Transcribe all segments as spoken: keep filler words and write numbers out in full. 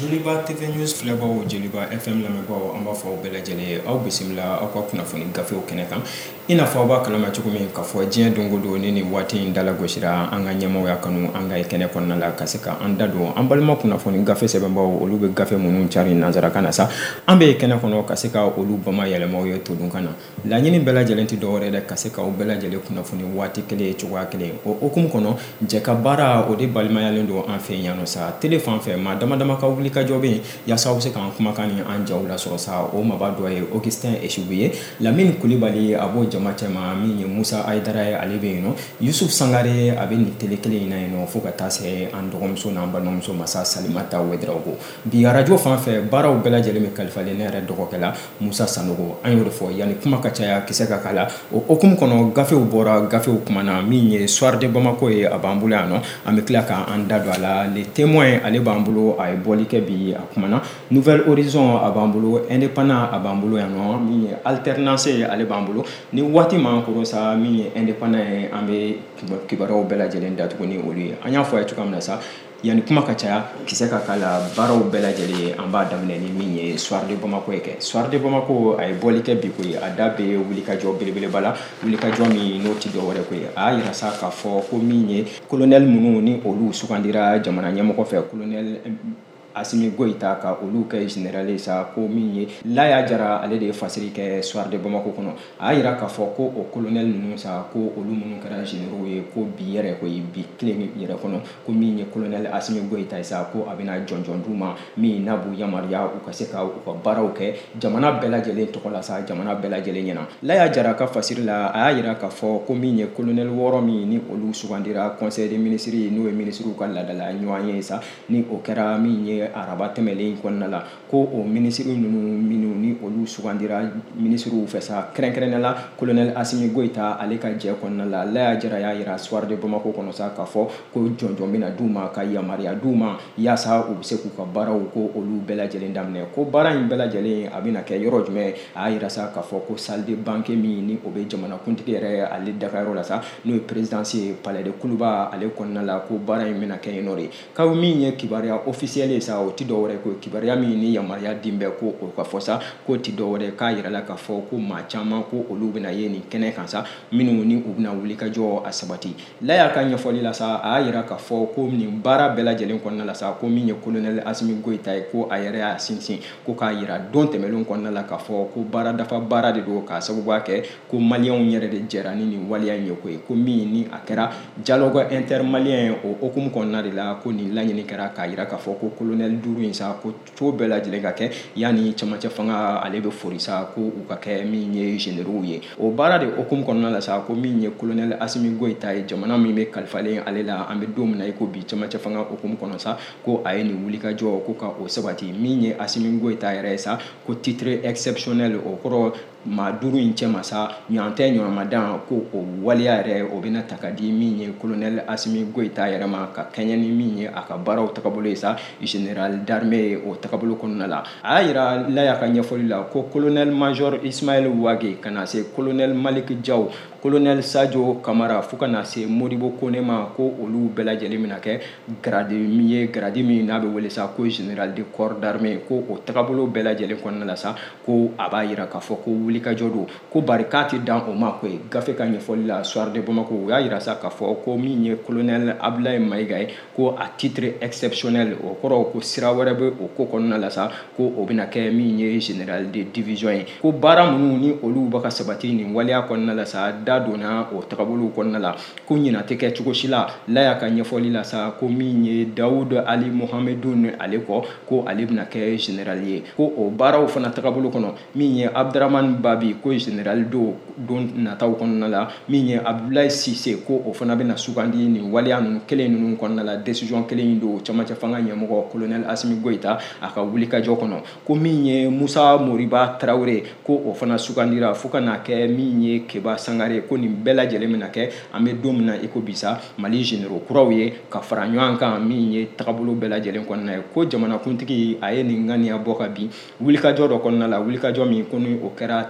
Joliba T V News filɛbagaw Joliba F M lamɛnbagaw an b'a fɔ aw bɛɛ lajɛlen aw bisimila aw ka kunnafoni gafew kɛnɛ kan i n'a fɔ aw b'a kalama cogo min k'a fɔ diɲɛ don o don ni nin waati in dalagosira an ka ɲɛmɔgɔya kanu an ka kɛnɛ kɔnɔna la ka se ka an da don an balima kunnafoni gafe sɛbɛnbagaw olu bɛ gafe minnu cari nanzarakan na sa an bɛ kɛnɛ kɔnɔ ka se ka olu bama yɛlɛmaw ye todun kan na laɲini bɛɛ lajɛlen tɛ dɔwɛrɛ dɛ ka se ka aw bɛɛ lajɛlen kunnafoni waati kelen cogoya kelen o hukumu kɔnɔ jɛ ka baara o de balimayalen don an fɛ yan nɔ sa tele fan fɛ maa dama dama ka wuli ka jɔ bɛ yen yaasa aw bɛ se k'an kumakan ni an jaw lasɔrɔ sa o maba dɔ ye Augustin Esibu ye Lamini Kulibali a b'o jama cɛma min ye Musa Ayidara ye ale bɛ yen nɔ Yusuf Sangare a bɛ nin tele kelen in na yen nɔ fo ka taa se an dɔgɔmuso n'an balimamuso Masa Salimata Wederawogo bi arajo fan fɛ baaraw bɛɛ lajɛlen bɛ kalifalen ne yɛrɛ dɔgɔkɛ la Musa Sanogo an y'o de fɔ yanni kuma ka caya kisɛ ka k'a la o hukumu kɔnɔ gafew bɔra gafew kumana min ye Soir de Bamako ye a b'an bolo yan nɔ an bɛ tila k'an da don a la les témoins ale b'an bolo a ye bɔli kɛ bi a kumana Nouvelle Horizon a b'an bolo Indépendant a b'an bolo yan nɔ min ye Alternance ale b'an bolo ni waati m'an kɔrɔ sa min ye Indépendant ye an bɛ kibaruyaw bɛɛ lajɛlen datugu ni olu ye an y'a fɔ a ye cogoya min na sa yanni kuma ka caya kisɛ ka k'a la baaraw bɛɛ lajɛlen an b'a daminɛ ni min ye Soir de Bamako ye kɛ Soir de Bamako a ye bɔli kɛ bi ko ye a da bɛ wulikajɔ belebeleba la wulikajɔ min n'o ti dɔwɛrɛ ko ye a y'a yira sa k'a fɔ ko min ye colonel minnu ni olu sugandira jamana ɲɛmɔgɔ fɛ colonel Asimi Goïta ka olu kɛ général ye sa ko min ye Laya Jara ale de ye fasiri kɛ Soir de Bamako kɔnɔ a y'a yira k'a fɔ ko o colonel ninnu sa ko olu minnu kɛra généraux ye ko bi yɛrɛ ko ye bi tile yɛrɛ kɔnɔ ko min ye colonel Asimi Goïta ye sa ko a bɛna jɔnjɔn d'u ma min n'a b'u yamaruya u ka se ka u ka baaraw kɛ jamana bɛɛ lajɛlen tɔgɔ la sa jamana bɛɛ lajɛlen ɲɛna Laya Jara ka fasiri la a y'a yira k'a fɔ ko min ye colonel wɔɔrɔ min ni olu sugandira conseil des ministres n'o ye ministres ka ladala ɲɔgɔn ye sa ni o kɛra min ye araba tɛmɛlen kɔnɔna la ko o ministre ninnu minnu ni olu sugandira ministrew fɛ sa kɛrɛnkɛrɛnnenya la colonel Asimi Goïta ale ka jɛ kɔnɔna la Laya Jara y'a yira Soir de Bamako kɔnɔ sa k'a fɔ ko jɔnjɔn bɛna d'u ma ka yamaruya d'u ma yaasa u bɛ se k'u ka baaraw ko olu bɛɛ lajɛlen daminɛ ko baara in bɛɛ lajɛlen a bɛna kɛ yɔrɔ jumɛn a y'a yira sa k'a fɔ ko salle de banque min ni o bɛ jamanakuntigi yɛrɛ ale dagayɔrɔ la sa n'o ye présidence ye palais de Kuluba ale kɔnɔna la ko baara in bɛna kɛ yen nɔ de kaw min ye kibaruya officiel ye sa o ti dɔwɛrɛ ko kibaruya min ni yamaruya din bɛ ko o ka fɔ sa ko ti dɔwɛrɛ k'a yira la k'a fɔ ko maa caman ko olu bɛna ye nin kɛnɛ kan sa minnu ni u bɛna wuli ka jɔ a sabati Laya ka ɲɛfɔli la sa a y'a yira k'a fɔ ko nin baara bɛɛ lajɛlen kɔnɔna la sa ko min ye colonel Asimi Goïta ye ko a yɛrɛ y'a sinsin ko k'a yira don tɛmɛnlen kɔnɔna la k'a fɔ ko baara dafa baara de don k'a sababuya kɛ ko maliyɛnw yɛrɛ de jɛra ni nin waleya in ye ko ye ko min ni a kɛra dialogue intermalien o hukumu kɔnɔna de la ko nin laɲini kɛra k'a yira k'a fɔ ko colonel duuru in sa ko cogo bɛɛ lajɛlen ka kɛ yanni cɛmancɛ fanga ale bɛ fori sa ko u ka kɛ min ye généraux ye o baara de hukumu kɔnɔna la sa ko min ye colonel Asimi Goïta ye jamana min bɛ kalifalen ale la an bɛ don min na i ko bi cɛmancɛ fanga hukumu kɔnɔ sa ko a ye nin wulikajɔ ko ka o sabati min ye Asimi Goïta yɛrɛ ye sa ko titre exceptionnel o kɔrɔ maa duuru in cɛ ma sa ɲɔgɔn tɛ ɲɔgɔnmadan ko o waleya yɛrɛ o bɛna ta ka di min ye colonel Asimi Goïta yɛrɛ ma ka kɛɲɛ ni min ye a ka baaraw tagabolo ye sa général d'armée o tagabolo kɔnɔna la a y'a yira Laya ka ɲɛfɔli la ko colonel major Ismaël Wage ka na se colonel Malik Diaw colonel Sadio Kamara fo ka na se Modibo Kone ma ko olu bɛɛ lajɛlen bɛna kɛ grade min ye grade min n'a bɛ wele sa ko général de corps d'armée ko o tagabolo bɛɛ lajɛlen kɔnɔna la sa ko a b'a yira k'a fɔ ko wulikajɔ don ko bari k'a tɛ dan o ma ko ye gafe ka ɲɛfɔli la Soir de Bamako o y'a yira sa k'a fɔ ko min ye colonel Abdoulaye Maïga ye ko a titre exceptionnel o kɔrɔ ko sira wɛrɛ bɛ o ko kɔnɔna la sa ko o bɛna kɛ min ye général de division ye ko baara minnu ni olu bɛ ka sabati nin waleya kɔnɔna la sa da donna o tagabolo kɔnɔna la ko ɲina tɛ kɛ cogo si la Laya ka ɲɛfɔli la sa ko min ye Dawud Ali Mohamedun ale kɔ ko ale bɛna kɛ général ye ko o baaraw fana tagabolo kɔnɔ min ye Abdramane Babi ko général do don nataw kɔnɔna la min ye Abdoulaye Cissé ko o fana bɛna sugandi nin waleya ninnu kelen ninnu kɔnɔna la décision kelen in do cɛmancɛ fanga ɲɛmɔgɔ colonel Asimi Goïta a ka wulikajɔ kɔnɔ ko min ye Musa Moriba Traoré ko o fana sugandira fo ka na kɛ min ye Keba Sangare ko nin bɛɛ lajɛlen bɛna kɛ an bɛ don min na i ko bi sa Mali généraux kuraw ye ka fara ɲɔgɔn kan min ye tagabolo bɛɛ lajɛlen kɔnɔna ye ko jamanakuntigi a ye nin ŋaniya bɔ ka bin wulikajɔ dɔ kɔnɔna la wulikajɔ min ko ni o kɛra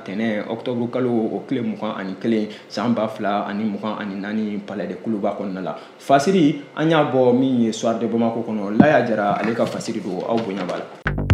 tɛnɛ octobre kalo o tile mugan ani kelen san ba fila ani mugan ani naani palais de kuluba kɔnɔna la. Fasiri an y'a bɔ min ye soir de Bamako kɔnɔ Laya Jara ale ka fasiri don aw bonya b'a la.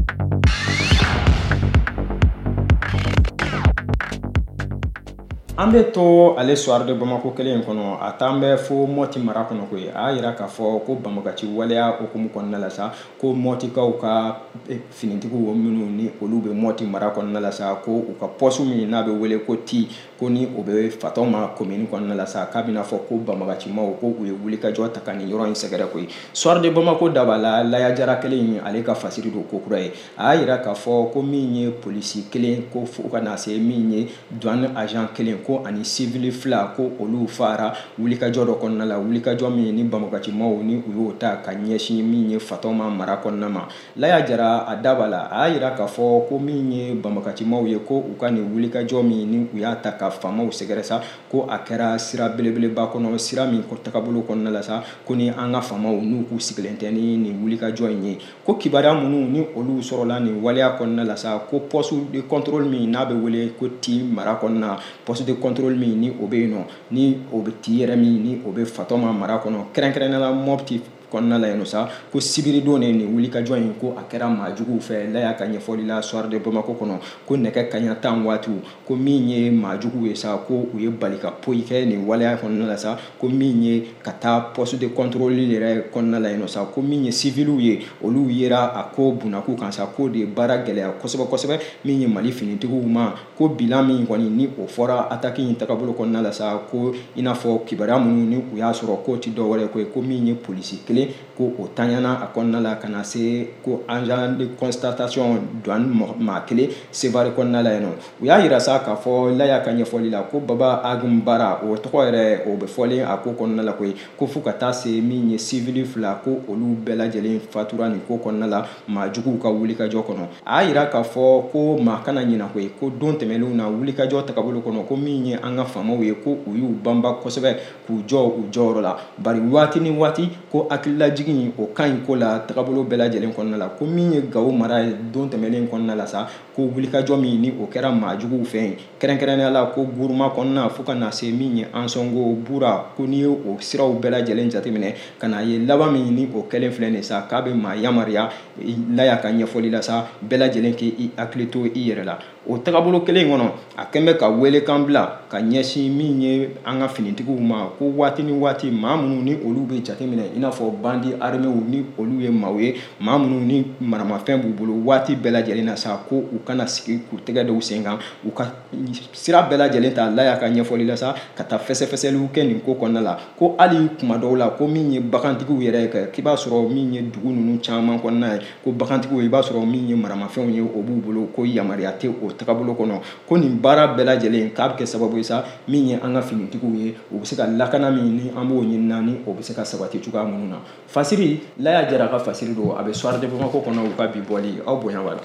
An bɛ to ale soir de Bamako kelen kɔnɔ a t'an bɛ fo Mɔti mara kɔnɔ koyi a y'a yira k'a fɔ ko banbagaci waleya okumu kɔnɔna la sa ko Mɔtikaw ka finitigiw minnu ni olu bɛ Mɔti mara kɔnɔna la sa ko u ka poste min n'a bɛ wele ko ti ko ni o bɛ Fatɔma commune kɔnɔna la sa k'a bɛna fɔ ko banbagacimaw ko u ye wulikajɔ ta ka nin yɔrɔ in sɛgɛrɛ koyi. Soir de Bamako daba la Laya Jara kelen ale ka fasiri don ko kura ye a y'a yira k'a fɔ ko min ye polisi kelen ko fo ka na se min ye douane agent kelen ko ani civil fila ko olu fara wulikajɔ dɔ kɔnɔna la wulikajɔ min ni banbagacimaw ni u y'o ta ka ɲɛsin min ye Fatɔma mara kɔnɔna ma. Laya Jara a daba la a y'a yira k'a fɔ ko min ye banbagacimaw ye ko u ka nin wulikajɔ min ni u y'a ta ka faamaw sɛgɛrɛ sa ko a kɛra sira belebeleba kɔnɔ sira min ko tagabolo kɔnɔna la sa ko ni an ka faamaw n'u k'u sigilen tɛ ni nin wulikajɔ in ye ko kibaruya minnu ni olu sɔrɔla nin waleya kɔnɔna la sa ko poste de contrôle min n'a bɛ wele ko ti mara kɔnɔna poste de contrôle min ni o bɛ yen nɔ ni o bɛ ti yɛrɛ min ni o bɛ Fatɔma mara kɔnɔ kɛrɛnkɛrɛnnenya la Mɔti kɔnɔna la yen sa ko sibiri don ne nin wulikajɔ in ko a kɛra maajuguw fɛ Laya ka ɲɛfɔli la soir de Bamako kɔnɔ ko nɛgɛ kaɲa tan waatiw ko min ye maajuguw ye sa ko u ye bali ka poyi kɛ nin waleya kɔnɔna la sa ko min ye ka taa poste de contrôle yɛrɛ kɔnɔna la yen sa ko min ye civiliw ye olu yera a ko bunakun kan sa ko de baara gɛlɛya kosɛbɛ kosɛbɛ min ye Mali finitigiw ma ko bilan min kɔni ni o fɔra attaque in tagabolo kɔnɔna la sa ko i n'a fɔ kibaruya minnu ni u y'a sɔrɔ ko ti dɔwɛrɛ ko ye ko min ye polisi kelen ko o taɲana a kɔnɔna la ka na se ko agent de constatation douane maa kelen Sevare kɔnɔna la yen nɔ u y'a yira sa k'a fɔ Laya ka ɲɛfɔli la ko Baba Agum Bara o tɔgɔ yɛrɛ o bɛ fɔlen a ko kɔnɔna la koyi ko fo ka taa se min ye civil fila ko olu bɛɛ lajɛlen fatura nin ko kɔnɔna la maajuguw ka wulikajɔ kɔnɔ a y'a yira k'a fɔ ko maa kana ɲina koyi ko don tɛmɛnlenw na wulikajɔ tagabolo kɔnɔ ko min ye an ka faamaw ye ko u y'u banba kosɛbɛ k'u jɔ u jɔyɔrɔ la bari waati ni waati ko hakililajigin o ka ɲi ko la tagabolo bɛɛ lajɛlen kɔnɔna la ko min ye Gawo mara ye don tɛmɛnlen kɔnɔna la sa ko wulikajɔ min ni o kɛra maajuguw fɛ yen kɛrɛnkɛrɛnnenya la ko Guruma kɔnɔna fo ka na se min ye Ansongo Bura ko n'i ye o siraw bɛɛ lajɛlen jateminɛ ka na ye laban min ni o kɛlen filɛ nin sa k'a bɛ maa yamariya Laya ka ɲɛfɔli la sa bɛɛ lajɛlen k'i hakili to i yɛrɛ la o tagabolo kelen kɔnɔ a kɛn bɛ ka welekan bila ka ɲɛsin min ye an ka finitigiw ma ko waati ni waati maa minnu ni olu bɛ jateminɛ i n'a fɔ bandi armɛw ni olu ye maaw ye maa minnu ni maramafɛn b'u bolo waati bɛɛ lajɛlen na sa ko u kana sigi k'u tɛgɛ dɔw sen kan u ka sira bɛɛ lajɛlen ta Laya ka ɲɛfɔli la sa ka taa fɛsɛfɛsɛliw kɛ nin ko kɔnɔna la ko hali kuma dɔw la ko min ye bagantigiw yɛrɛ kɛ k'i b'a sɔrɔ min ye dugu ninnu caman kɔnɔna ye ko bagantigiw i b'a sɔrɔ min ye maramafɛnw ye o b'u bolo ko yamaruya tɛ o tagabolo kɔnɔ ko nin baara bɛɛ lajɛlen k'a bɛ kɛ sababu ye sa min ye an ka finitigiw ye u bɛ se ka lakana min ni an b'o ɲinina ni o bɛ se ka sabati cogoya minnu na fasiri Laya Jara ka fasiri don a bɛ soir de Bamako kɔnɔ u ka bi bɔli aw bonya b'a la.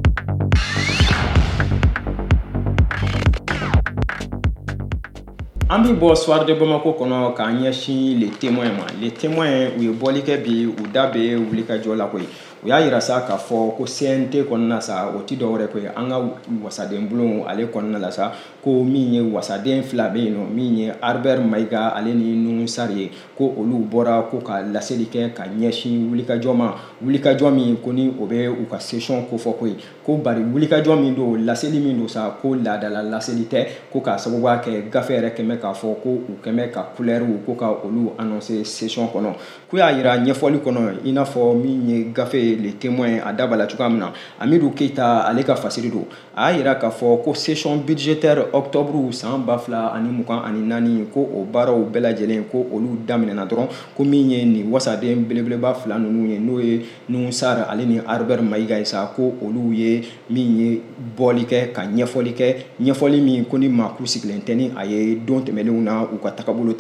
An bɛ bɔ soir de Bamako kɔnɔ k'an ɲɛsin les témoins ma les témoins u ye bɔli kɛ bi u da bɛ wulikajɔ la koyi u y'a yira sa k'a fɔ ko C N T kɔnɔna sa o ti dɔwɛrɛ koyi an ka wasaden bulon ale kɔnɔna la sa ko min ye wasaden fila bɛ yen nɔ min ye Albert Mayiga ale ni Nuhu Sari ye ko olu bɔra ko ka laseli kɛ ka ɲɛsin wulikajɔ ma wulikajɔ min ko ni o bɛ u ka session kofɔ koyi ko bari wulikajɔ min don laseli min don sa ko laadala laseli tɛ ko k'a sababuya kɛ gafe yɛrɛ kɛmɛ k'a fɔ ko u kɛmɛ ka couleurs ko ka olu annoncer session kɔnɔ ko y'a yira ɲɛfɔli kɔnɔ i n'a fɔ min ye gafe les témoins a daba la cogoya min na Amidu Keita ale ka fasiri don a y'a yira k'a fɔ ko session budgétaire octobre san ba fila ani mugan ani naani ko o baaraw bɛɛ lajɛlen ko olu daminɛna dɔrɔn ko min ye nin wasaden belebeleba fila ninnu ye n'o ye Nuhu Sari ale ni Albert Mayiga ye sa ko olu ye min ye bɔli kɛ ka ɲɛfɔli kɛ ɲɛfɔli min ko ni maa k'u sigilen tɛ ni a ye don tɛmɛnlenw na u ka tagabolo tɛ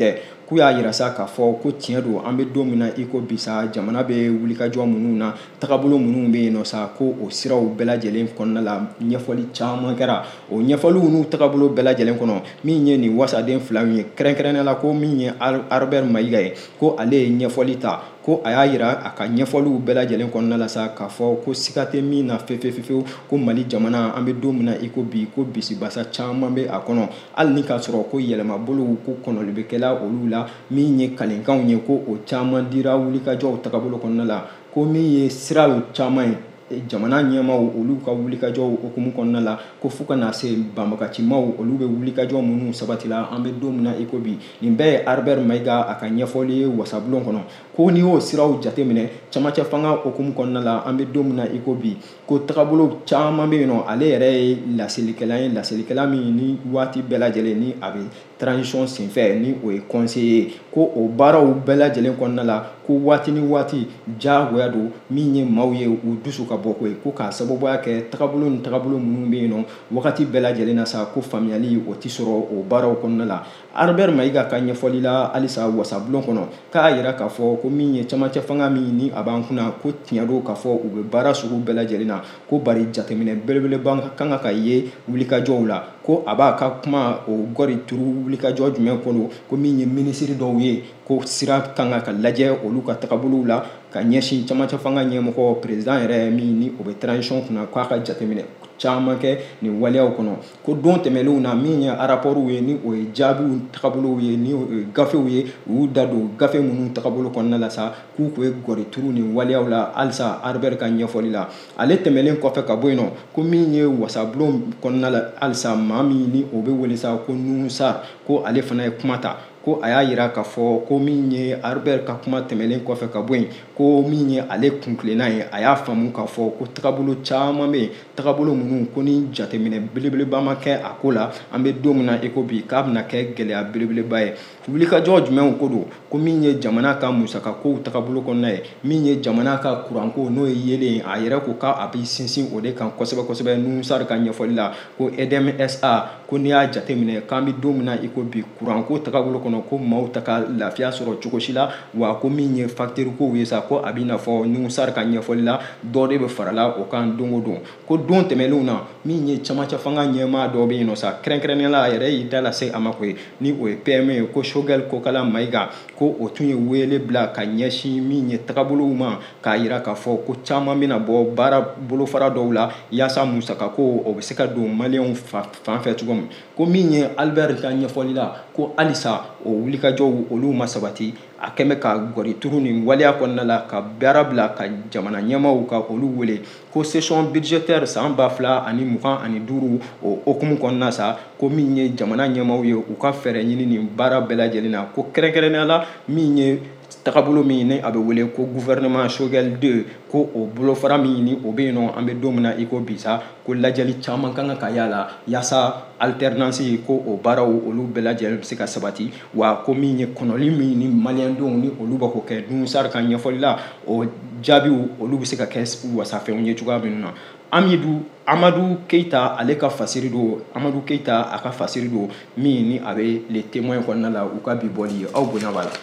k'u y'a yira sa k'a fɔ ko tiɲɛ don an bɛ don min na i ko bi sa jamana bɛ wulikajɔ minnu na tagabolo minnu bɛ yen nɔ sa ko o siraw bɛɛ lajɛlen kɔnɔna la ɲɛfɔli caman kɛra o ɲɛfɔliw n'u tagabolo bɛɛ lajɛlen kɔnɔ min ye nin wasaden filaw ye kɛrɛnkɛrɛnnenya la ko min ye Albert Mayiga ye ko ale ye ɲɛfɔli ta ko a y'a yira a ka ɲɛfɔliw bɛɛ lajɛlen kɔnɔna la sa k'a fɔ ko siga tɛ min na fefefefewu ko Mali jamana an bɛ don min na i ko bi ko bisibasa caman bɛ a kɔnɔ hali ni k'a sɔrɔ ko yɛlɛmabolow ko kɔnɔli bɛ kɛla olu la min ye kalenkanw ye ko o caman dira wulikajɔw tagabolo kɔnɔna la ko min ye siraw caman ye jamana ɲɛmaw olu ka wulikajɔw okumu kɔnɔna la ko fo ka na se banbagacimaw olu bɛ wulikajɔ minnu sabatila an bɛ don min na i ko bi nin bɛɛ ye Albert Mayiga a ka ɲɛfɔli ye wasabulon kɔnɔ ko n'i y'o siraw jateminɛ camancɛ fanga okumu kɔnɔna la an bɛ don min na i ko bi ko tagabolo caman bɛ yen nɔ ale yɛrɛ ye laselilikɛla ye laselilikɛla min ni waati bɛɛ lajɛlen ni a bɛ transition senfɛ ni o ye conseiller ye ko o baaraw bɛɛ lajɛlen kɔnɔna la ko waati ni waati jagoya don min ye maaw ye u dusu ka bɔ ko ye ko k'a sababuya kɛ tagabolo ni tagabolo minnu bɛ yen nɔ wagati bɛɛ lajɛlen na sa ko faamuyali o tɛ sɔrɔ o baaraw kɔnɔna la Albert Mayiga ka ɲɛfɔli la halisa wasabulon kɔnɔ k'a yira k'a fɔ ko min ye camancɛ fanga min ni a b'an kunna ko tiɲɛ don k'a fɔ u bɛ baara sugu bɛɛ lajɛlen na ko bari jateminɛ belebeleba kan ka ye wulikajɔw la ko a b'a ka kuma o gɔri turu wulikajɔ jumɛn kɔnɔ ko min ye minisiri dɔw ye ko sira kan ka lajɛ olu ka tagabolow la ka ɲɛsin camancɛ fanga ɲɛmɔgɔ président yɛrɛ min ni o bɛ transition kunna k'a ka jateminɛ caman kɛ nin waleyaw kɔnɔ ko don tɛmɛlenw na min ye rapportw ye ni o ye jaabiw tagabolow ye ni o ye gafew ye u y'u da don gafe minnu tagabolo kɔnɔna la sa k'u tun ye gɔri turu nin waleyaw la halisa Albert ka ɲɛfɔli la ale tɛmɛlen kɔfɛ ka bɔ yen nɔ ko min ye wasabulon kɔnɔna la halisa maa min ni o bɛ wele sa ko Nuhu Sar ko ale fana ye kuma ta ko a y'a yira k'a fɔ ko min ye Albert ka kuma tɛmɛlen kɔfɛ ka bɔ yen ko min ye ale kuntilenna ye a y'a faamu k'a fɔ ko tagabolo caman bɛ yen tagabolo minnu ko ni jateminɛ belebeleba ma kɛ a ko la an bɛ don min na i ko bi k'a bɛna kɛ gɛlɛya belebeleba ye wulikajɔ jumɛnw ko don ko min ye jamana ka musakakow tagabolo kɔnɔna ye min ye jamana ka kuranko n'o ye yelen a yɛrɛ ko k'a bɛ sinsin o de kan kosɛbɛ kosɛbɛ Nuhu Sar ka ɲɛfɔli la ko E D M S A ko n'i y'a jateminɛ k'an bɛ don min na i ko bi kuranko tagabolo kɔnɔ ko maaw ta ka lafiya sɔrɔ cogo si la wa ko min ye facteur kow ye sa ko a bɛ n'a fɔ Nuhu Sar ka ɲɛfɔli la dɔ de bɛ farala o kan don o don ko don tɛmɛlenw na min ye camancɛ fanga ɲɛmaa dɔ bɛ yen nɔ sa kɛrɛnkɛrɛnnenya la a yɛrɛ y'i da lase a ma ko ye ni o ye P M ye ko Choguel Kokala Mayiga ko o tun ye wele bila ka ɲɛsin min ye tagabolow ma k'a yira k'a fɔ ko caman bɛna bɔ baara bolofara dɔw la yaasa musakako o bɛ se ka don maliyɛnw fan fɛ cogo min ko min ye Albert ka ɲɛfɔli la ko halisa o wulikajɔw olu ma sabati a kɛmɛ ka gɔri turu nin waleya kɔnɔna la ka baara bila ka jamana ɲɛmaaw ka olu wele ko session budgétaire san ba fila ani mugan ani duuru o okumu kɔnɔna sa ko min ye jamana ɲɛmaaw ye u ka fɛɛrɛ ɲini nin baara bɛɛ lajɛlen na ko kɛrɛnkɛrɛnnenya la min ye tagabolo min ni a bɛ wele ko gouvernement Choguel deux ko o bolofara min ni o bɛ yen nɔ an bɛ don min na i ko bi sa ko lajɛli caman kan ka y'a la yaasa alternance ko o baaraw olu bɛɛ lajɛlen bɛ se ka sabati wa ko min ye kɔnɔli min ni maliyɛndenw ni olu bɛ k'o kɛ Nuhu Sar ka ɲɛfɔli la o jaabiw olu bɛ se ka kɛ wasafɛnw ye cogoya min na Amidu Amadu Keita ale ka fasiri don Amadu Keita a ka fasiri don min ni a bɛ les témoins kɔnɔna la u ka bi bɔli ye aw bonya b'a la.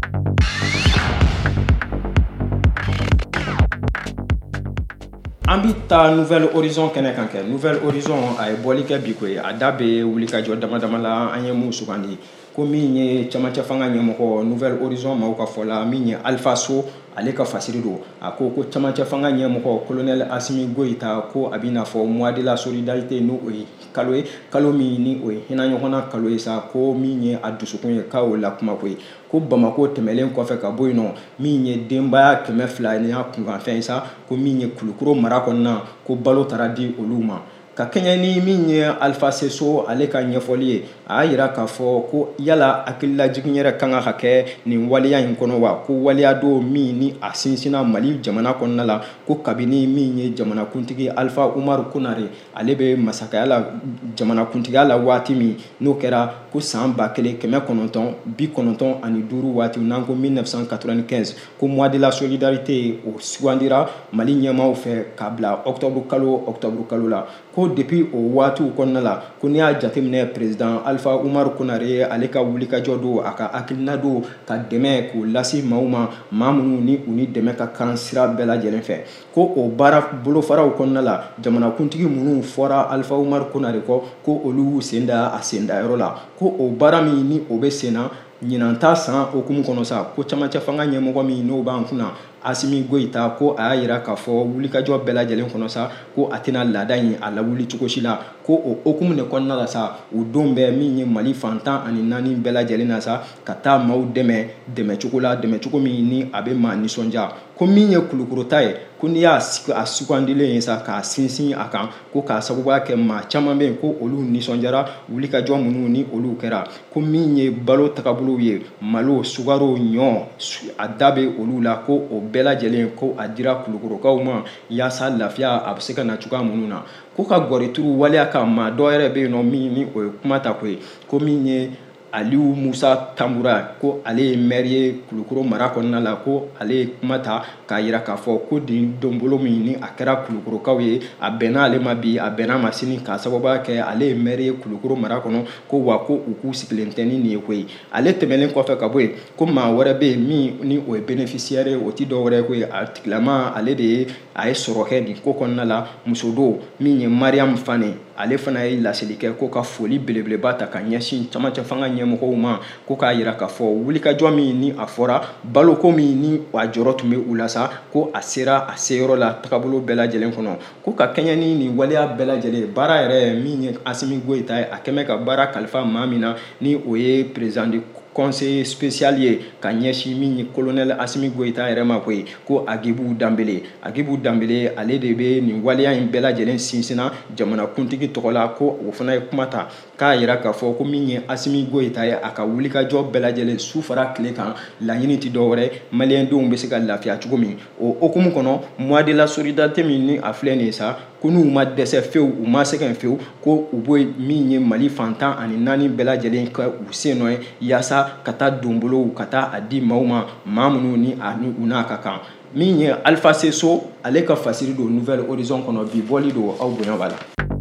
An bɛ taa Nouvelle Horizon kɛnɛ kan kɛ Nouvelle Horizon a ye bɔli kɛ bi ko ye a da bɛ wulikajɔ dama dama la an ye mun sugandi ko min ye camancɛ fanga ɲɛmɔgɔ Nouvelle Horizon maaw ka fɔ la min ye Alpha So ale ka fasiri don a ko ko camancɛ fanga ɲɛmɔgɔ colonel Asimi Goïta ko a bɛ n'a fɔ mois de la solidarité n'o o ye kalo ye kalo min ni o ye hinɛ ɲɔgɔnna kalo ye sa ko min ye a dusukun ye k'a o la kuma ko ye ko Bamako tɛmɛlen kɔfɛ ka bɔ yen nɔ min ye denbaya kɛmɛ fila ni y'a kunkanfɛn ye sa ko min ye Kulukoro mara kɔnɔna ko balo taara di olu ma ka kɛɲɛ ni min ye Alpha So ale ka ɲɛfɔli ye a y'a yira k'a fɔ ko yala hakililajigin yɛrɛ kan ka kɛ nin waleya in kɔnɔ wa ko waleya dɔw min ni a sinsinna Mali jamana kɔnɔna la ko kabini min ye jamanakuntigi Alpha Umaru Konare ale bɛ masakɛya la jamanakuntigiya la waati min n'o kɛra ko san ba kelen kɛmɛ kɔnɔntɔn bi kɔnɔntɔn ani duuru waati n'an ko mille neuf cent quatre-vingt-quinze ko mois de la solidarité o sugandira Mali ɲɛmaaw fɛ k'a bila octobre kalo octobre kalo la ko depuis o waatiw kɔnɔna la ko n'i y'a jateminɛ président Alpha Umaru Konare ale ka wulikajɔ don a ka hakilina don ka dɛmɛ k'o lase maaw ma maa minnu ni u ni dɛmɛ ka kan sira bɛɛ lajɛlen fɛ ko o baara bolofaraw kɔnɔna la jamanakuntigi minnu fɔra Alpha Umaru Konare kɔ ko olu sen da a sendayɔrɔ la ko o baara min ni o bɛ sen na ɲinan ta san okumu kɔnɔ sa ko camancɛ fanga ɲɛmɔgɔ min n'o b'an kunna Asimi Goita ko a y'a yira k'a fɔ wulikajɔ bɛɛ lajɛlen kɔnɔ sa ko a tɛna laada in a lawuli cogo si la ko o okumu de kɔnɔna la sa o don bɛɛ min ye Mali fantan ani naani bɛɛ lajɛlen na sa ka taa maaw dɛmɛ dɛmɛ cogo la dɛmɛ cogo min ni a bɛ maa nisɔndiya ko min ye Kulukɔrɔta ye ko n'i y'a a sugandilen ye sa k'a sinsin a kan ko k'a sababuya kɛ maa caman bɛ yen ko olu nisɔndiyara wulikajɔ minnu ni olu kɛra ko min ye balo tagabolow ye malo sugaro ɲɔ a da bɛ olu la ko o bɛɛ lajɛlen ko a dira Kulukɔrɔkaw ma yaasa lafiya a bɛ se ka na cogoya minnu na ko ka gɔrituru waleya ka maa dɔ yɛrɛ bɛ yen nɔ min ni o ye kuma ta ko ye ko min ye Aliou Musa Tambura ko ale ye maire ye Kulukɔrɔ mara kɔnɔna la ko ale ye kuma ta k'a yira k'a fɔ ko din donbolo min ni a kɛra Kulukɔrɔkaw ye a bɛnna ale ma bi a bɛnna ma sini k'a sababuya kɛ ale ye maire ye Kulukɔrɔ mara kɔnɔ ko wa ko u k'u sigilen tɛ ni nin ye koyi ale tɛmɛnen kɔfɛ ka bɔ yen ko maa wɛrɛ bɛ yen min ni o ye bénéficiaire ye o ti dɔ wɛrɛ koyi a tigilama ale de ye a ye sɔrɔ kɛ nin ko kɔnɔna la muso don min ye Mariam Fane ale fana ye laseli kɛ ko ka foli belebeleba ta ka ɲɛsin camancɛ fanga ɲɛmɔgɔw ma ko k'a yira k'a fɔ wulikajɔ min ni a fɔra baloko min ni a jɔrɔ tun bɛ u la sa ko a sera a seyɔrɔ la tagabolo bɛɛ lajɛlen kɔnɔ ko ka kɛɲɛ ni nin waleya bɛɛ lajɛlen baara yɛrɛ min ye Asimi Goita ye a kɛmɛ ka baara kalifa maa min na ni o ye président de conseil spécial ye ka ɲɛsin min ye colonel Asimi Goita yɛrɛ ma koyi ko Agibu Dambele Agibu Dambele ale de bɛ nin waleya in bɛɛ lajɛlen sinsinna jamanakuntigi tɔgɔ la ko o fana ye kuma ta k'a yira k'a fɔ ko min ye Asimi Goita ye a ka wulikajɔ bɛɛ lajɛlen su fara tile kan laɲini tɛ dɔwɛrɛ maliyɛndenw bɛ se ka lafiya cogo min o okumu kɔnɔ mois de la solidarité min ni a filɛ nin ye sa ko n'u ma dɛsɛ fewu u ma sɛgɛn fewu ko u bɛ min ye Mali fantan ani naani bɛɛ lajɛlen ka u sen nɔ ye yaasa ka taa donbolow ka taa a di maaw ma maa minnu ni a ni u n'a ka kan min ye Alpha Seso ale ka fasiri don Nouvelle Horizon kɔnɔ bi bɔli don aw bonya b'a la.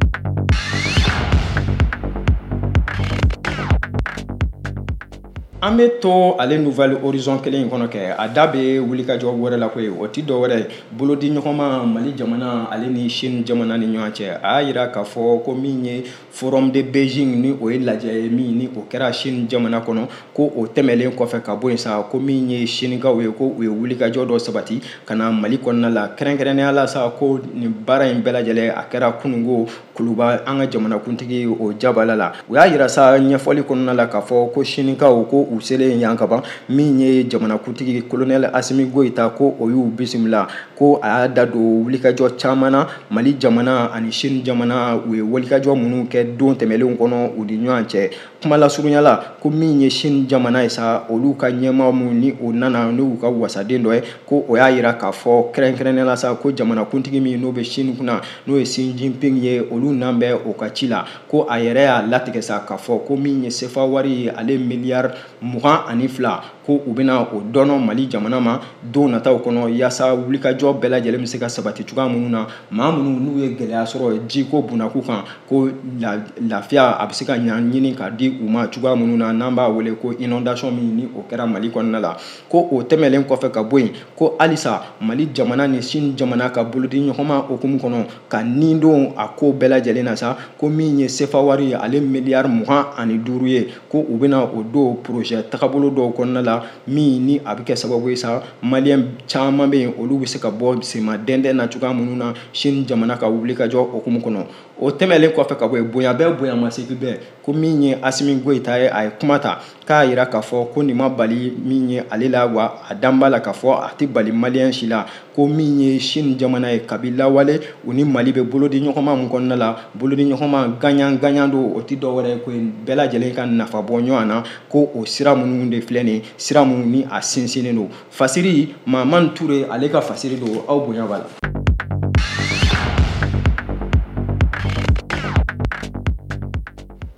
An bɛ to ale Nouvelle Horizon kelen in kɔnɔ kɛ a da bɛ wulikajɔ wɛrɛ la koyi o ti dɔ wɛrɛ bolodi ɲɔgɔnma Mali jamana ale ni Chine jamana ni ɲɔgɔn cɛ a y'a yira k'a fɔ ko min ye Forum de Beijing ni o ye lajɛ ye min ni o kɛra Chine jamana kɔnɔ ko o tɛmɛlen kɔfɛ ka bɔ yen sa ko min ye Chinekaw ye ko u ye wulikajɔ dɔ sabati ka na Mali kɔnɔna la kɛrɛnkɛrɛnnenya la sa ko nin baara in bɛɛ lajɛlen a kɛra kunungo kuluba an ka jamanakuntigi o jabala la u y'a yira sa ɲɛfɔli kɔnɔna la k'a fɔ ko Chinekaw ko u selen yan ka ban min ye jamanakuntigi colonel Asimi Goita ko o y'u bisimila ko a y'a da don wulikajɔ caman na Mali jamana ani Chine jamana u ye wulikajɔ minnu kɛ don tɛmɛlenw kɔnɔ u ni ɲɔgɔn cɛ kuma lasurunya la ko min ye Chine jamana ye sa olu ka ɲɛmaa minnu ni o nana n'u ka wasaden dɔ ye ko o y'a yira k'a fɔ kɛrɛnkɛrɛnnenya la sa ko jamanakuntigi min n'o bɛ Chine kunna n'o ye Xi Jinping ye olu n'an bɛ o ka ci la ko a yɛrɛ y'a latigɛ sa k'a fɔ ko min ye sefa wari ye ale miliyari mugan ani fila ko u bɛna o dɔnɔ Mali jamana ma don nataw kɔnɔ yaasa wulikajɔ bɛɛ lajɛlen bɛ se ka sabati cogoya minnu na maa minnu n'u ye gɛlɛya sɔrɔ jiko bunako kan ko lafiya a bɛ se ka ɲɛɲini ka di u ma cogoya minnu na n'an b'a wele ko inondation min ni o kɛra Mali kɔnɔna la ko o tɛmɛlen kɔfɛ ka bɔ yen ko halisa Mali jamana ni Chine jamana ka bolodi ɲɔgɔnma okumu kɔnɔ ka nin don a ko bɛɛ lajɛlen na sa ko min ye sefa wari ye ale miliyari mugan ani duuru ye ko u bɛna o don projet tagabolo dɔw kɔnɔna la min ni a bɛ kɛ sababu ye sa maliyɛn caman bɛ yen olu bɛ se ka bɔ sema dɛndɛn na cogoya minnu na Chine jamana ka wulikajɔ okumu kɔnɔ o tɛmɛlen kɔfɛ ka bɔ yen bonya bɛɛ bonya ma se bɛɛ ko min ye Asimi Goita ye a ye kuma ta k'a yira k'a fɔ ko nin ma bali min ye ale la wa a danba la k'a fɔ a tɛ bali maliyɛn si la ko min ye Chine jamana ye kabi lawale u ni Mali bɛ bolodi ɲɔgɔnma min kɔnɔna la bolodi ɲɔgɔnma gaɲan gaɲan don o tɛ dɔ wɛrɛ ye ko bɛɛ lajɛlen ka nafa bɔ ɲɔgɔn na ko o sira minnu de filɛ nin ye sira minnu ni a sinsinnen don fasiri Mamani Ture ale ka fasiri don aw bonya b'a la.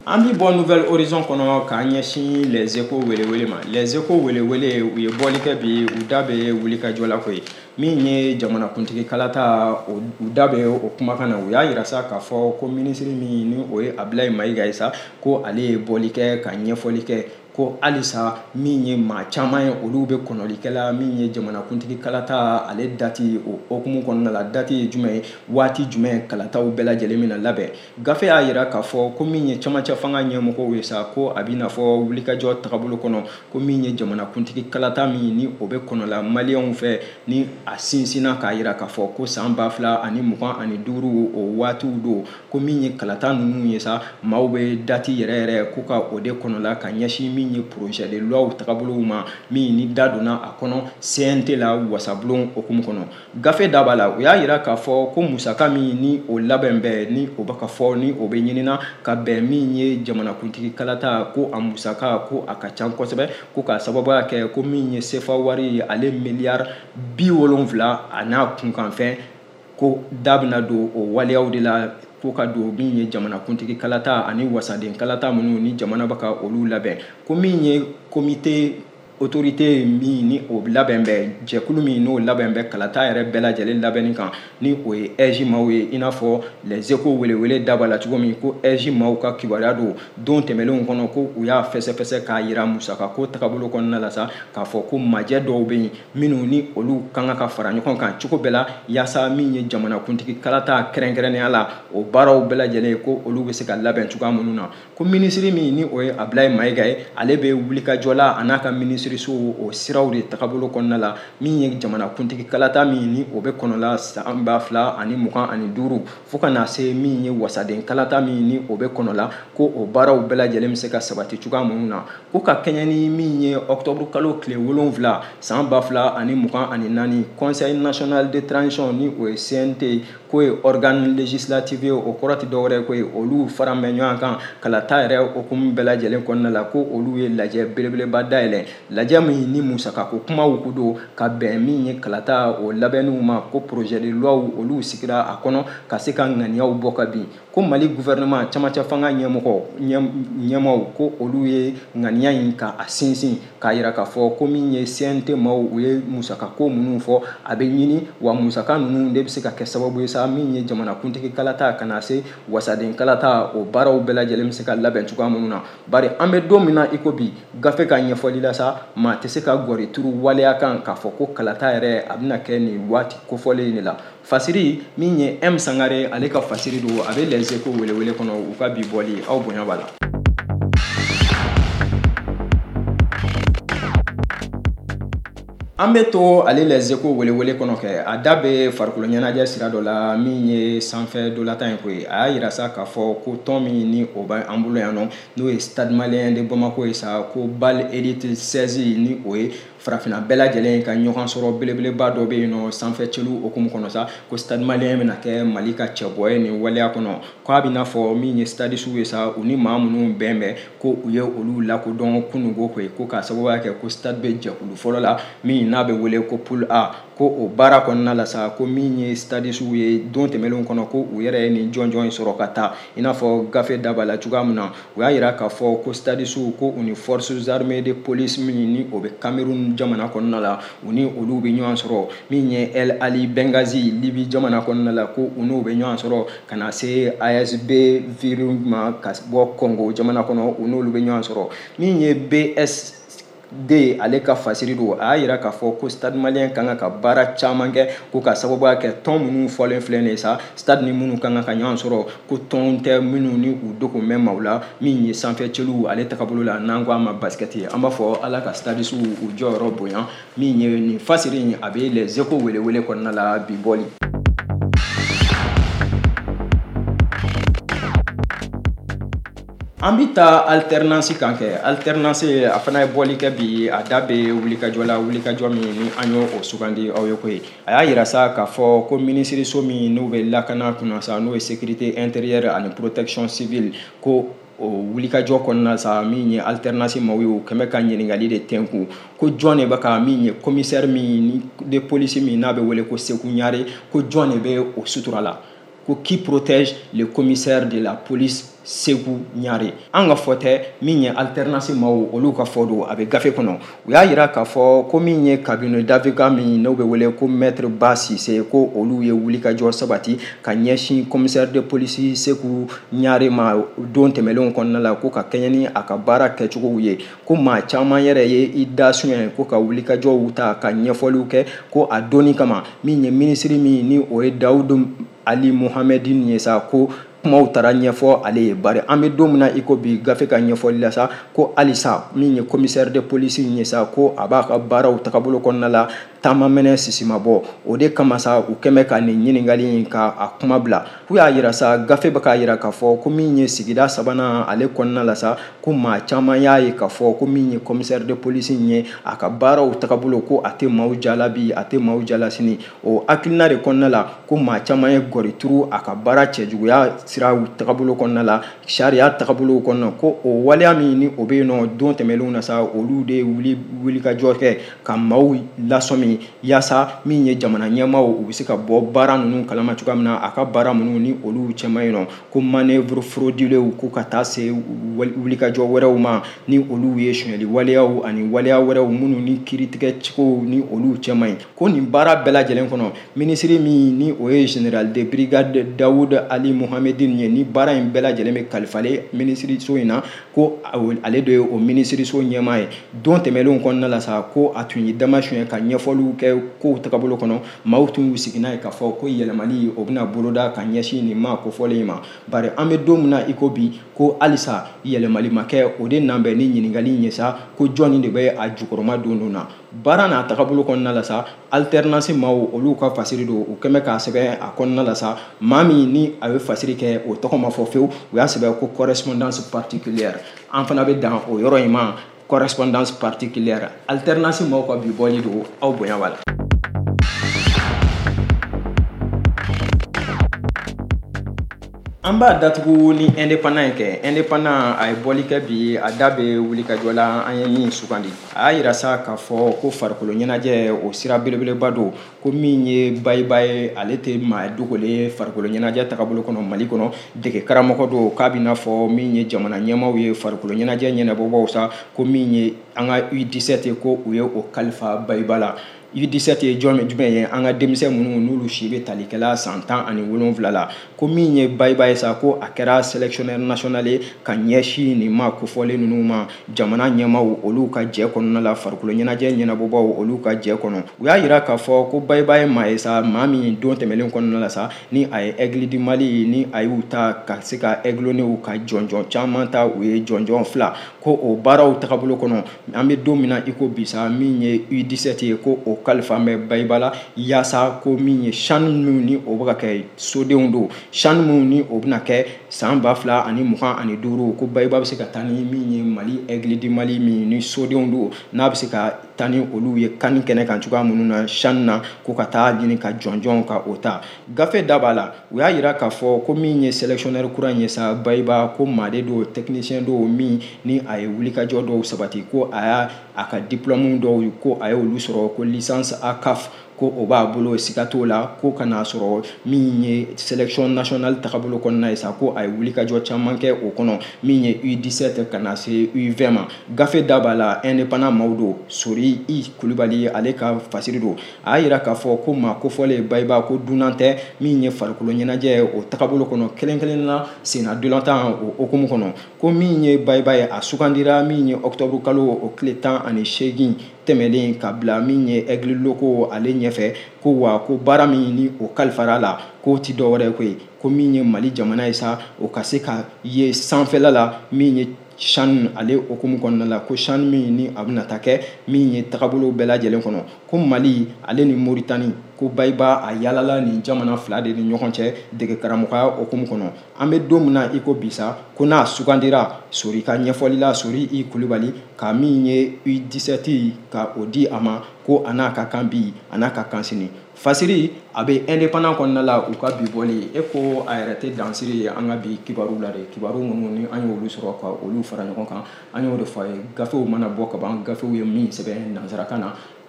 an bɛ bɔ Nouvelle Horizon kɔnɔ k'an ɲɛsin Les Échos welewele ma. Les Échos welewele u ye bɔli kɛ bi u da bɛ wulikajɔ la koyi min ye jamanakuntigi kalata u da bɛ o kumakan na u y'a yira sa k'a fɔ ko minisiri min ni o ye Abilaye Mayiga ye sa ko ale ye bɔli kɛ ka ɲɛfɔli kɛ ko halisa min ye maa caman ye olu bɛ kɔnɔlikɛla min ye jamanakuntigi kalata ale dati o okumu kɔnɔna la dati ye jumɛn ye waati jumɛn kalataw bɛɛ lajɛlen min na labɛn gafe y'a yira k'a fɔ ko min ye camancɛ fanga ɲɛmɔgɔw ye sa ko a bɛ n'a fɔ wulikajɔ tagabolo kɔnɔ ko min ye jamanakuntigi kalata min ni o bɛ kɔnɔla maliyɛnw fɛ ni a sinsinna k'a yira k'a fɔ ko san ba fila ani mugan ani duuru o waatiw don ko min ye kalata ninnu ye sa maaw bɛ dati yɛrɛ yɛrɛ ko ka o de kɔnɔla ka ɲɛsin min ye projet de loi tagabolow ma min ni da donna a kɔnɔ C N T la wasabulon okumu kɔnɔ gafe da b'a la u y'a yira k'a fɔ ko musaka min ni o labɛn bɛɛ ni o bɛ ka fɔ ni o bɛ ɲinina ka bɛn min ye jamanakuntigi kalata ko a musaka ko a ka ca kosɛbɛ ko k'a sababuya kɛ ko min ye sefa wari ale miliyari bi wolonwula a n'a kunkanfɛn ko da bɛna don o waleyaw de la ko ka don min ye jamanakuntigi kalata ani wasaden kalata minnu ni jamana bɛ ka olu labɛn ko min ye komite autorité min ni o labɛn bɛ jɛkulu min n'o labɛn bɛ kalata yɛrɛ bɛɛ lajɛlen labɛnni kan ni o ye E J maaw ye i n'a fɔ Les Échos welewele daba la cogo min ko E J maaw ka kibaruya don don tɛmɛlenw kɔnɔ ko u y'a fɛsɛfɛsɛ k'a yira musaka ko tagabolo kɔnɔna la sa k'a fɔ ko majɛ dɔw bɛ yen minnu ni olu kan ka fara ɲɔgɔn kan cogo bɛɛ la yaasa min ye jamanakuntigi kalata kɛrɛnkɛrɛnnenya la o baaraw bɛɛ lajɛlen ko olu bɛ se ka labɛn cogoya minnu na ko minisiri min ni o ye Abilaye Mayiga ye ale bɛ wulikajɔ la a n'a ka minisiri so o siraw de tagabolo kɔnɔna la min ye jamanakuntigi kalata min ni o bɛ kɔnɔla san ba fila ani mugan ani duuru fo ka na se min ye wasaden kalata min ni o bɛ kɔnɔla ko o baaraw bɛɛ lajɛlen bɛ se ka sabati cogoya minnu na ko ka kɛɲɛ ni min ye octobre kalo tile wolonwula san ba fila ani mugan ani naani Conseil national de transition ni o ye C N T ko ye organe législatif ye o kɔrɔ tɛ dɔwɛrɛ ko ye olu fara bɛ ɲɔgɔn kan kalata yɛrɛ okumu bɛɛ lajɛlen kɔnɔna la ko olu ye lajɛ belebeleba dayɛlɛ lajɛ min ni musaka ko kumaw ko don ka bɛn min ye kalata o labɛnniw ma ko projet de loi olu sigira a kɔnɔ ka se ka ŋaniyaw bɔ ka bin ko Mali gouvernement camancɛ fanga ɲɛmɔgɔ ɲɛmaaw ko olu ye ŋaniya in ka a sinsin k'a yira k'a fɔ ko min ye C N T maaw u ye musaka ko minnu fɔ a bɛ ɲini wa musaka ninnu de bɛ se ka kɛ sababu ye sa min ye jamanakuntigi kalata ka na se wasaden kalata o baaraw bɛɛ lajɛlen bɛ se ka labɛn cogoya minnu na bari an bɛ don min na i ko bi gafe ka ɲɛfɔli la sa maa tɛ se ka gɔri turu waleya kan k'a fɔ ko kalata yɛrɛ a bɛna kɛ nin waati kofɔlen de la fasiri min ye M Sangare ale ka fasiri don a bɛ Les Échos welewele kɔnɔ u ka bi bɔli aw bonya b'a la. An bɛ to ale Les Échos welewele kɔnɔ kɛ a da bɛ farikolo ɲɛnajɛ sira dɔ la min ye sanfɛ dolatan ye ko ye a y'a yira sa k'a fɔ ko tɔn min ni o bɛ an bolo yan nɔ n'o ye Stade Malien de Bamako ye sa ko BAL Élite seize ni o ye farafinna bɛɛ lajɛlen ka ɲɔgɔn sɔrɔ belebeleba dɔ bɛ yen nɔ sanfɛ celu okumu kɔnɔ sa ko Stade Malien bɛna kɛ Mali ka cɛbɔ ye nin waleya kɔnɔ ko a bɛ n'a fɔ min ye stadisiw ye sa u ni maa minnu bɛn bɛn ko u ye olu lakodɔn kunungo ko ye ko k'a sababuya kɛ ko stade bɛ jɛkulu fɔlɔ la min n'a bɛ wele ko poule A ko o baara kɔnɔna la sa ko min ye stadisiw ye don tɛmɛlenw kɔnɔ ko u yɛrɛ ye nin jɔnjɔn in sɔrɔ ka taa i n'a fɔ gafe daba la cogoya min na u y'a yira k'a fɔ ko stadisiw ko u ni forces armées de police min ni o bɛ Cameroun jamana kɔnɔna la u ni olu bɛ ɲɔgɔn sɔrɔ min ye El Ali Benghazi Libi jamana kɔnɔna la ko u n'o bɛ ɲɔgɔn sɔrɔ ka na se A S B Virunga ma ka bɔ Congo jamana kɔnɔ u n'olu bɛ ɲɔgɔn sɔrɔ min ye B S D ale ka fasiri don a y'a yira k'a fɔ ko Stade Malien kan ka baara caman kɛ ko ka sababuya kɛ tɔn minnu fɔlen filɛ nin ye sa stade ni minnu kan ka ɲɔgɔn sɔrɔ ko tɔn tɛ minnu ni u dogo mɛn maaw la min ye sanfɛ celu ale tagabolo la n'an ko a ma basket ye an b'a fɔ ala ka stadisiw u jɔyɔrɔ bonya min ye nin fasiri in a bɛ Les Échos welewele kɔnɔna la bi bɔli. An bɛ taa alternance kan kɛ alternance a fana ye bɔli kɛ bi a da bɛ wulikajɔ la wulikajɔ min ni an y'o o sugandi aw ye ko ye a y'a yira sa k'a fɔ ko minisiriso min n'o bɛ lakana kunna sa n'o ye sécurité intérieure ani protection civile ko o wulikajɔ kɔnɔna sa min ye alternance maaw ye o kɛmɛ ka ɲininkali de tɛnku ko jɔn de bɛ ka min ye commissaire min de police min n'a bɛ wele ko Seku Ɲare ko jɔn de bɛ o sutura la ko qui protège le commissaire de la police Segu Ɲare. An ka fɔ tɛ min ye alternance maaw olu ka fɔ don a bɛ gafe kɔnɔ. U y'a yira k'a fɔ ko min ye cabinet d'avocat min n'o bɛ wele ko maître Ba Sise ko olu ye wulikajɔ sabati ka ɲɛsin commissaire de police Segu Ɲare ma don tɛmɛlenw kɔnɔna la ko ka kɛɲɛ ni a ka baara kɛcogow ye ko maa caman yɛrɛ ye i da suɲɛ ko ka wulikajɔw ta ka ɲɛfɔliw kɛ ko a donni kama min ye ministre min ni o ye Dawudu Ali Muhamɛdi ye sa ko kumaw taara ɲɛfɔ ale ye bari an bɛ don min na i ko bi gafe ka ɲɛfɔli la sa ko halisa min ye commissaire de police ye sa ko a b'a ka baaraw tagabolo kɔnɔna la taamamɛnɛ sisima bɔ o de kama sa u kɛmɛ ka nin ɲininkali in ka a kuma bila k'u y'a yira sa gafe bɛ k'a yira k'a fɔ ko min ye sigida sabanan ale kɔnɔna la sa ko maa caman y'a ye k'a fɔ ko min ye commissaire de police ye a ka baaraw tagabolo ko a tɛ maaw jalabi a tɛ maaw jalasini o hakilina de kɔnɔna la ko maa caman ye gɔri turu a ka baara cɛjuguya siraw tagabolo kɔnɔna la sariya tagabolo kɔnɔna ko o waleya min ni o bɛ yen nɔ don tɛmɛlenw na sa olu de wuli wulikajɔ kɛ ka maaw lasɔmi yaasa min ye jamana ɲɛmaaw u bɛ se ka bɔ baara ninnu kalama cogoya min na a ka baara minnu ni olu cɛman yen nɔ ko manœuvre fraudulew ko ka taa se wulikajɔ wɛrɛw ma ni olu ye suɲɛli waleyaw ani waleya wɛrɛw minnu ni kiiritigɛ cogow ni olu cɛman ye ko nin baara bɛɛ lajɛlen kɔnɔ minisiri min ni o ye général de brigade Dawudu Ali Muhamɛdi ye ni baara in bɛɛ lajɛlen bɛ kalifale minisiriso in na ko ale de ye o minisiriso ɲɛmaa ye don tɛmɛlenw kɔnɔna la sa ko a tun ye dama suɲɛ ka ɲɛfɔliw kɛ kow tagabolo kɔnɔ maaw tun y'u sigi n'a ye k'a fɔ ko yɛlɛmali o bɛna boloda ka ɲɛsin nin ma kofɔlen ma bari an bɛ don min na i ko bi ko halisa yɛlɛmali ma kɛ o de nan bɛ ni ɲininkali in ye sa ko jɔnni de bɛ a jukɔrɔma don don na baara n'a tagabolo kɔnɔna la sa alternance maaw olu ka fasiri don u kɛmɛ k'a sɛbɛn a kɔnɔna la sa maa min ni a bɛ fasiri kɛ o tɔgɔ ma fɔ fewu u y'a sɛbɛn ko correspondance particulière an fana bɛ dan o yɔrɔ in ma correspondance particulière alternance maaw ka bi bɔli don aw bonya b'a la. An b'a datugu ni indépendant ye kɛ indépendant a ye bɔli kɛ bi a da bɛ wulikajɔ la an ye min sugandi a y'a yira sa k'a fɔ ko farikolo ɲɛnajɛ o sira belebeleba don ko min ye bayiba ye ale tɛ maa dogolen farikolo ɲɛnajɛ tagabolo kɔnɔ Mali kɔnɔ dege karamɔgɔ don k'a bɛ n'a fɔ min ye jamana ɲɛmaaw ye farikolo ɲɛnajɛ ɲɛnabɔbaaw sa ko min ye an ka U dix-sept ye ko u ye o kalifa bayiba la U dix-sept ye jɔn jumɛn ye an ka denmisɛn minnu n'olu si bɛ talikɛla san tan ani wolonwula la ko min ye bayiba ye sa ko a kɛra sélectionneur national ye ka ɲɛsin nin ma kofɔlen ninnu ma jamana ɲɛmaaw olu ka jɛ kɔnɔna la farikolo ɲɛnajɛ ɲɛnabɔbaaw olu ka jɛ kɔnɔ u y'a yira k'a fɔ ko bayiba ye maa ye sa maa min don tɛmɛlen kɔnɔna la sa ni a ye aigle du Mali ni a y'u ta ka se ka aiglonnew ka jɔnjɔn caman ta u ye jɔnjɔn fila ko o baaraw tagabolo kɔnɔ an bɛ don min na i ko bi sa min ye U dix-sept ye ko o kalifa bɛ bayiba la yaasa ko min ye CHAN minnu ni o bɛ ka kɛ sodenw don CHAN minnu ni o bɛna kɛ san ba fila ani mugan ani duuru ko bayiba bɛ se ka taa ni min ye Mali aigle du Mali min ni sodenw don n'a bɛ se ka taa ni olu ye kani kɛnɛ kan cogoya minnu na CHAN na ko ka taa ɲini ka jɔnjɔn ka o ta gafe da b'a la u y'a yira k'a fɔ ko min ye sélectionneur kura ye sa bayiba ko maa de don technicien don min ni a ye wulikajɔ dɔw sabati ko a y'a a ka diplôme dɔw ko a ye olu sɔrɔ ko licence A C A F ko o b'a bolo siga t'o la ko ka n'a sɔrɔ min ye sélection nationale tagabolo kɔnɔna ye sa ko a ye wulikajɔ caman kɛ o kɔnɔ min ye U dix-sept ka na se U vingt ma gafe da b'a la indépendant maaw don Sori I Kulibali ale ka fasiri don a y'a yira k'a fɔ ko maa kofɔlen bayiba ko dunan tɛ min ye farikolo ɲɛnajɛ o tagabolo kɔnɔ kelen kelen na senna dolantan o hukumu kɔnɔ ko min ye bayiba ye a sugandira min ye octobre kalo o tile tan ani seegin tɛmɛlen ka bila min ye aigle loko ale ɲɛfɛ ko wa ko baara min ni o kalifara la k'o ti dɔwɛrɛ koyi ko min ye Mali jamana ye sa o ka se ka ye sanfɛla la min ye CHAN ale hukumu kɔnɔna la ko CHAN min ni a bɛna taa kɛ min ye tagabolo bɛɛ lajɛlen kɔnɔ ko Mali ale ni Moritani ko bayiba a yalala ni jamana fila de ni ɲɔgɔn cɛ dege karamɔgɔya hukumu kɔnɔ an bɛ don min na i ko bisa ko n'a sugandira Sori ka ɲɛfɔli la Sori I Kulibali ka min ye U dix-sept ka o di a ma ko a n'a ka kan bi a n'a ka kan sini fasiri a bɛ indépendant kɔnɔna la u ka bi bɔli e ko a yɛrɛ tɛ dansiri ye an ka bi kibaru la de kibaru minnu ni an y'olu sɔrɔ ka olu fara ɲɔgɔn kan an y'o de fɔ a ye gafew mana bɔ ka ban gafew ye min sɛbɛn nansarakan na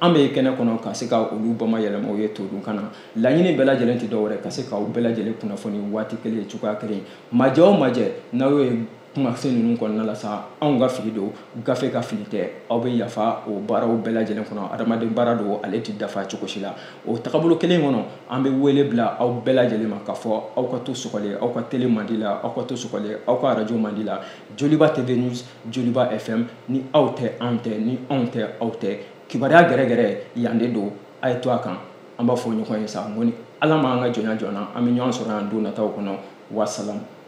an bɛ kɛnɛ kɔnɔ ka se ka olu bama yɛlɛma o ye to dun kana laɲini bɛɛ lajɛlen tɛ dɔwɛrɛ ka se ka bɛɛ lajɛlen kunnafoni waati kelen cogoya kelen majɛ o majɛ n'aw ye kumasen ninnu kɔnɔna la sa anw ka fili don gafe ka fili tɛ aw bɛ yafa o baaraw bɛɛ lajɛlen kɔnɔ adamaden baara don ale tɛ dafa cogo si la o tagabolo kelen kɔnɔ an bɛ wele bila aw bɛɛ lajɛlen ma ka fɔ aw ka to sɔgɔlen aw ka télé mandi la aw ka to sɔgɔlen aw ka radio mandi la Joliba T V News Joliba F M ni aw tɛ an tɛ ni anw tɛ aw tɛ kibaruya gɛrɛgɛrɛ yan de don a ye to a kan an b'a fɔ ɲɔgɔn ye sa n ko ni Ala m'an ka jɔnya jɔna an bɛ ɲɔgɔn sɔrɔ yan don nataw kɔnɔ wassalam.